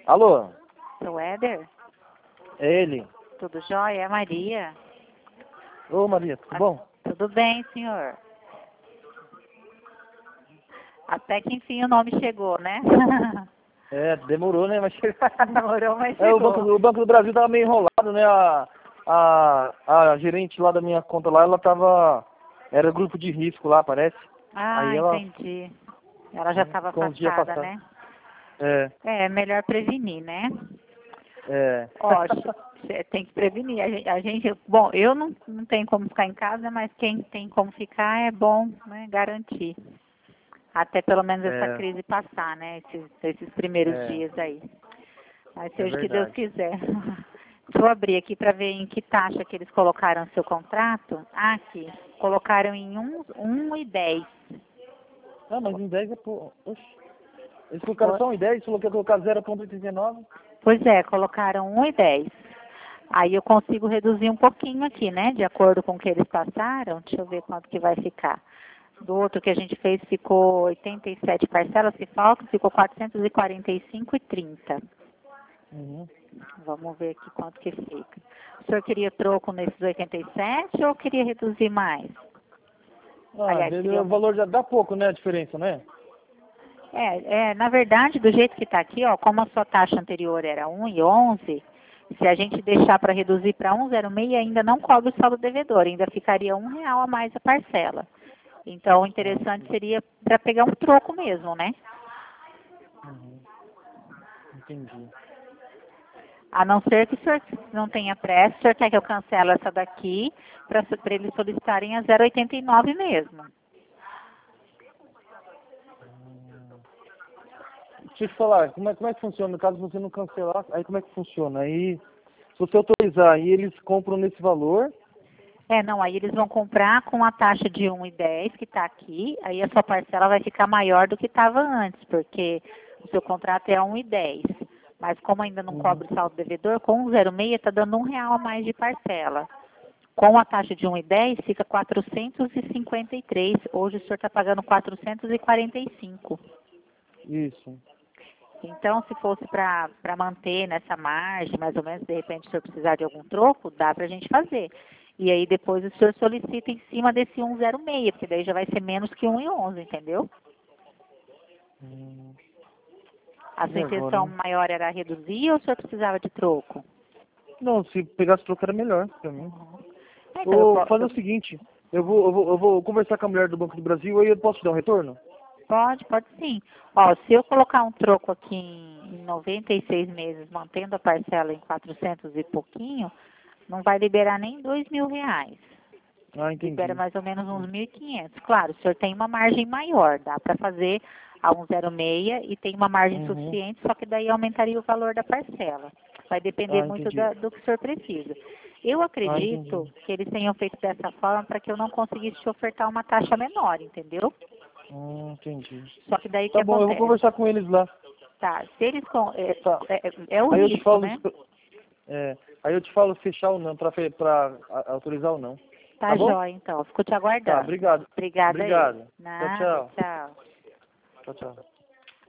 Alô? Seu Éder? É ele. Tudo jóia? É a Maria. Ô Maria, tudo bom? Tudo bem, senhor. Até que enfim o nome chegou, né? É, demorou, né? Mas Demorou, mas é, o chegou. Banco do Brasil tava meio enrolado, né? A gerente lá da minha conta lá, ela tava... Era grupo de risco lá, parece. Ah, Aí ela entendi. Ela já estava ficou uns dias afastada, afastada. né? É, É, melhor prevenir, né? é. Ó, você tem que prevenir. Bom, eu não tenho como ficar em casa, mas quem tem como ficar é bom, né, garantir. Até pelo menos essa É, crise passar, né? Esses primeiros é, dias aí. Mas é seja o que Deus verdade. quiser. Deixa eu abrir aqui para ver em que taxa que eles colocaram no seu contrato. Ah, aqui. Colocaram em 1,10. Ah, mas em 10 é pô. Oxe. Eles colocaram só um em 10, falou que ia colocar 0,89. Pois é, colocaram 1,10. Aí eu consigo reduzir um pouquinho aqui, né? De acordo com o que eles passaram. Deixa eu ver quanto que vai ficar. Do outro que a gente fez ficou 87 parcelas que faltam, ficou 445,30. Uhum. Vamos ver aqui quanto que fica. O senhor queria troco nesses 87 ou queria reduzir mais? Ah, Aliás, queria o valor já dá pouco, né? A diferença, né? na verdade, do jeito que está aqui, ó, como a sua taxa anterior era 1,11, se a gente deixar para reduzir para 1,06, ainda não cobre o saldo devedor, ainda ficaria R$ 1 a mais a parcela. Então, o interessante seria para pegar um troco mesmo, né? Uhum. Entendi. A não ser que o senhor não tenha pressa, o senhor quer que eu cancele essa daqui para eles solicitarem a 0,89 mesmo. Deixa eu te falar, como é que funciona? No caso você não cancelar, aí como é que funciona? Aí, se você autorizar, aí eles compram nesse valor. Não, aí eles vão comprar com a taxa de 1,10 que está aqui, aí a sua parcela vai ficar maior do que estava antes, porque o seu contrato é 1,10. Mas como ainda não Uhum. cobre o saldo devedor, com 1,06 está dando R$ 1 a mais de parcela. Com a taxa de 1,10 fica 453. Hoje o senhor está pagando 445. Isso. Então, se fosse para manter nessa margem, mais ou menos, de repente, se o senhor precisar de algum troco, dá para a gente fazer. E aí depois o senhor solicita em cima desse 1,06, porque daí já vai ser menos que 1,11, entendeu? Hum. A E sua agora, intenção hein? maior era reduzir ou o senhor precisava de troco? Não, se pegasse troco era melhor pra mim. Uhum. Então, Vou fazer o seguinte, eu vou conversar com a mulher do Banco do Brasil, aí eu posso te dar um retorno? pode sim. Ó, se eu colocar um troco aqui em 96 meses, mantendo a parcela em 400 e pouquinho, não vai liberar nem R$ 2.000. Ah, Libera entendi. mais ou menos uns 1.500. Claro, o senhor tem uma margem maior, dá para fazer a 1,06 e tem uma margem Uhum. suficiente, só que daí aumentaria o valor da parcela. Vai depender Ah, muito entendi. do que o senhor precisa. Eu Ah, acredito entendi. que eles tenham feito dessa forma para que eu não conseguisse te ofertar uma taxa menor, entendeu? Entendi. Só que daí o que Tá bom, eu vou acontece? conversar com eles lá. Tá, se eles Tá. é o Aí eu te risco, falo, né? aí eu te falo fechar ou não, pra autorizar ou não. Tá Tá bom? jóia, então. Fico te Tá, aguardando. obrigado. Obrigada aí. Obrigado. Tchau, Nada, tchau. tchau. Tchau, tchau.